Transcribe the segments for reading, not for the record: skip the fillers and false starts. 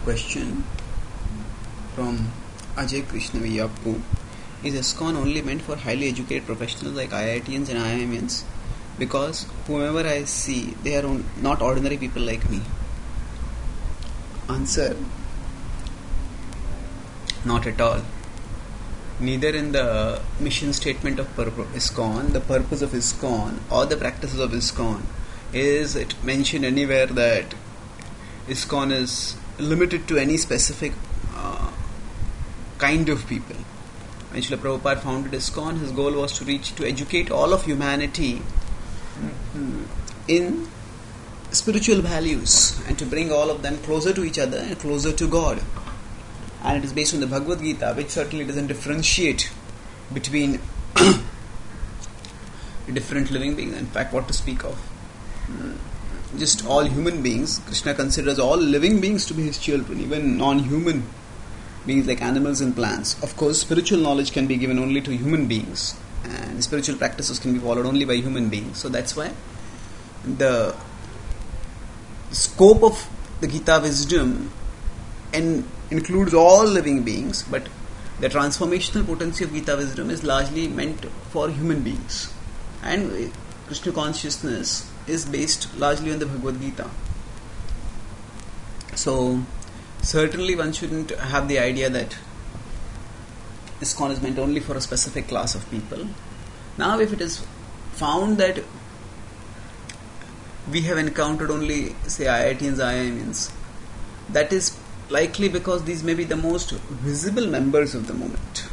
question from Ajay Krishna Viyappu. Is ISKCON only meant for highly educated professionals like IITians and IIMians? Because whomever I see, they are not ordinary people like me. Answer: not at all. Neither in the mission statement of ISKCON, the purpose of ISKCON, or the practices of ISKCON is it mentioned anywhere that ISKCON is limited to any specific kind of people. When Srila Prabhupada founded ISKCON, his goal was to educate all of humanity in spiritual values and to bring all of them closer to each other and closer to God. And it is based on the Bhagavad Gita, which certainly doesn't differentiate between different living beings. In fact, what to speak of? Just all human beings. Krishna considers all living beings to be his children, even non-human beings like animals and plants. Of course, spiritual knowledge can be given only to human beings, and spiritual practices can be followed only by human beings. So that's why the scope of the Gita wisdom includes all living beings, but the transformational potency of Gita wisdom is largely meant for human beings. And Krishna consciousness is based largely on the Bhagavad Gita. So certainly one shouldn't have the idea that ISKCON is meant only for a specific class of people. Now if it is found that we have encountered only, say, IITians, IIMians, that is likely because these may be the most visible members of the movement.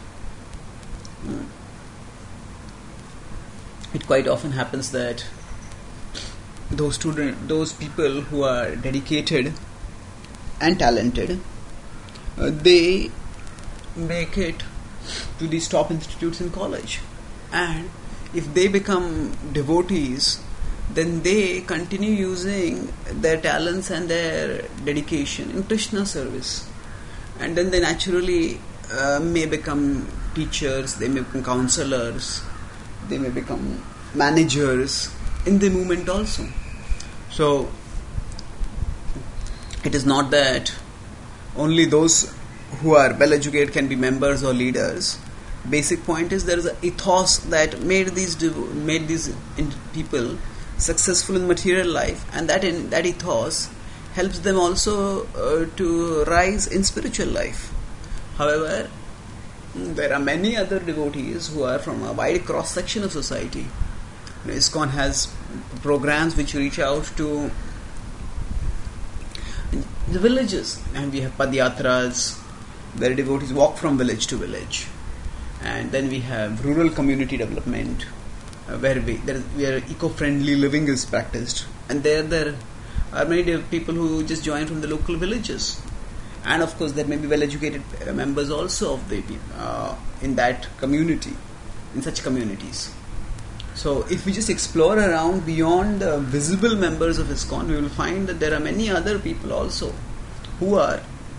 It quite often happens that those people who are dedicated and talented, they make it to these top institutes in college, and if they become devotees, then they continue using their talents and their dedication in Krishna service, and then they naturally may become teachers, they may become counselors, they may become managers in the movement also. So it is not that only those who are well educated can be members or leaders. Basic point is there is an ethos that made these people successful in material life, and that ethos helps them also to rise in spiritual life. However, there are many other devotees who are from a wide cross section of society. ISKCON has programs which reach out to the villages, and we have Padyatras where devotees walk from village to village, and then we have rural community development where eco-friendly living is practiced, and there are many people who just join from the local villages, and of course there may be well-educated members also of the in that community, in such communities. So if we just explore around beyond the visible members of ISKCON, we will find that there are many other people also who are,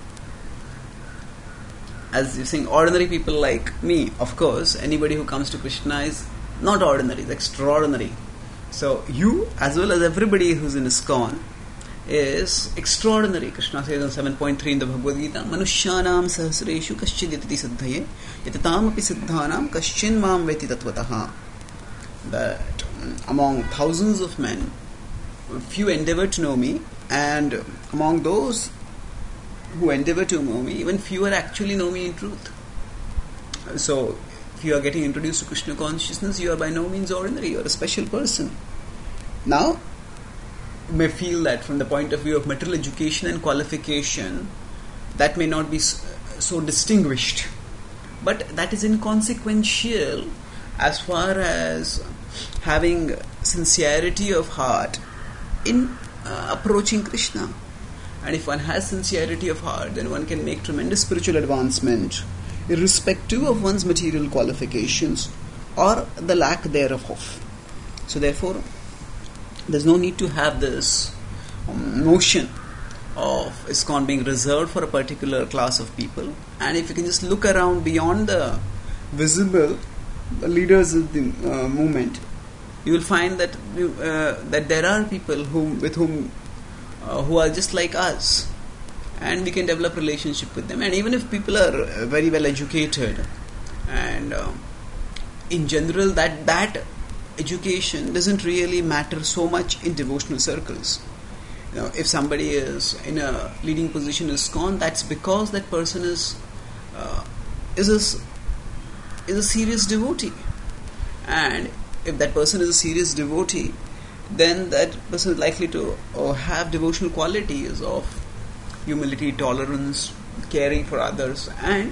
as you're saying, ordinary people like me. Of course, anybody who comes to Krishna is not ordinary, it's extraordinary. So you, as well as everybody who's in ISKCON, is extraordinary. Krishna says on 7.3 in the Bhagavad Gita, Manushyanam sahasreshu kaschiditi siddhaye yatatam api siddhanam kaschin mam veti tatvataha. That among thousands of men, few endeavor to know me, and among those who endeavor to know me, even fewer actually know me in truth. So if you are getting introduced to Krishna consciousness, you are by no means ordinary, you are a special person. Now, you may feel that from the point of view of material education and qualification, that may not be so distinguished, but that is inconsequential as far as having sincerity of heart in approaching Krishna. And if one has sincerity of heart, then one can make tremendous spiritual advancement irrespective of one's material qualifications or the lack thereof. So therefore, there's no need to have this notion of ISKCON being reserved for a particular class of people. And if you can just look around beyond the visible leaders of the movement, you will find that that there are people who are just like us, and we can develop relationship with them. And even if people are very well educated, and in general that education doesn't really matter so much in devotional circles. If somebody is in a leading position in ISKCON, that's because that person is a serious devotee. And if that person is a serious devotee, then that person is likely to have devotional qualities of humility, tolerance, caring for others. And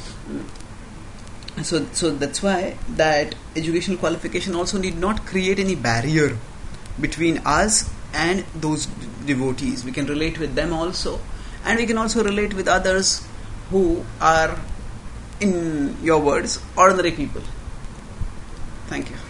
so that's why that educational qualification also need not create any barrier between us and those devotees. We can relate with them also, and we can also relate with others who are, in your words, ordinary people. Thank you.